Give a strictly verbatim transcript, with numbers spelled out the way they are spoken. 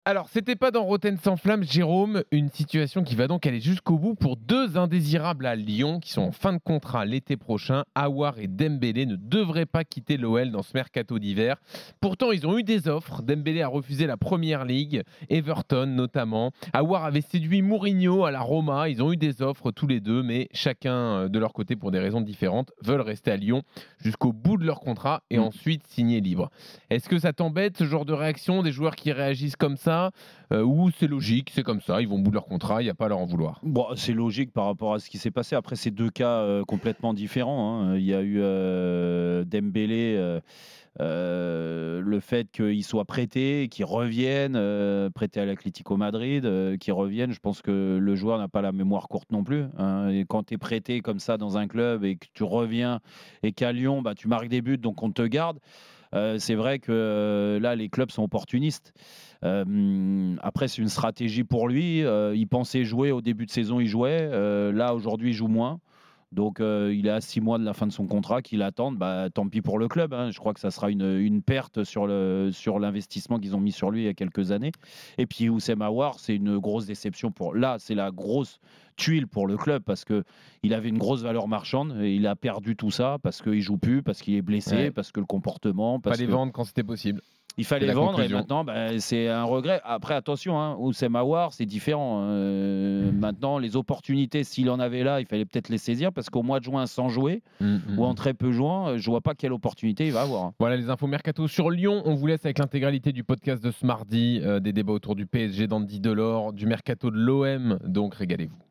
Alors, c'était pas dans Rotten sans flamme, Jérôme, une situation qui va donc aller jusqu'au bout pour deux indésirables à Lyon qui sont en fin de contrat l'été prochain. Aouar et Dembélé ne devraient pas quitter l'O L dans ce mercato d'hiver. Pourtant, ils ont eu des offres. Dembélé a refusé la Première Ligue, Everton notamment. Aouar avait séduit Mourinho à la Roma. Ils ont eu des offres tous les deux, mais chacun euh, de leur côté pour des raisons différentes veulent rester à Lyon jusqu'au bout de leur contrat et Mm. ensuite signer libre. Est-ce que ça t'embête ce genre de réaction des joueurs qui réagissent comme ça? Euh, ou c'est logique, c'est comme ça, ils vont au bout de leur contrat, il n'y a pas à leur en vouloir. Bon, c'est logique par rapport à ce qui s'est passé. Après, c'est deux cas euh, complètement différents, hein. Il y a eu euh, Dembélé, euh, euh, le fait qu'il soit prêté, qu'il revienne, euh, prêté à l'Atlético Madrid, euh, qu'il revienne. Je pense que le joueur n'a pas la mémoire courte non plus, hein. Et quand tu es prêté comme ça dans un club et que tu reviens et qu'à Lyon, bah, tu marques des buts, donc on te garde. Euh, c'est vrai que euh, là, les clubs sont opportunistes. Euh, après, c'est une stratégie pour lui. Euh, il pensait jouer au début de saison, il jouait. Euh, là, aujourd'hui, il joue moins. Donc, euh, il est à six mois de la fin de son contrat, qu'il attend. Bah, tant pis pour le club, hein. Je crois que ça sera une, une perte sur, le, sur l'investissement qu'ils ont mis sur lui il y a quelques années. Et puis, Oussem Aouar, c'est une grosse déception pour. Là, c'est la grosse tuile pour le club parce que il avait une grosse valeur marchande et il a perdu tout ça parce qu'il joue plus, parce qu'il est blessé, Ouais. parce que le comportement, Pas parce les que vendre quand c'était possible. il C'est fallait la vendre et conclusion. maintenant, ben, c'est un regret. Après, attention, hein, Oussem Aouar, c'est différent. Euh, maintenant, les opportunités, s'il en avait là, il fallait peut-être les saisir parce qu'au mois de juin, sans jouer Mm, mm, ou en mm. très peu jouant, je vois pas quelle opportunité il va avoir. Voilà les infos mercato sur Lyon. On vous laisse avec l'intégralité du podcast de ce mardi, euh, des débats autour du P S G d'Andy Delors, du mercato de l'O M. Donc régalez-vous.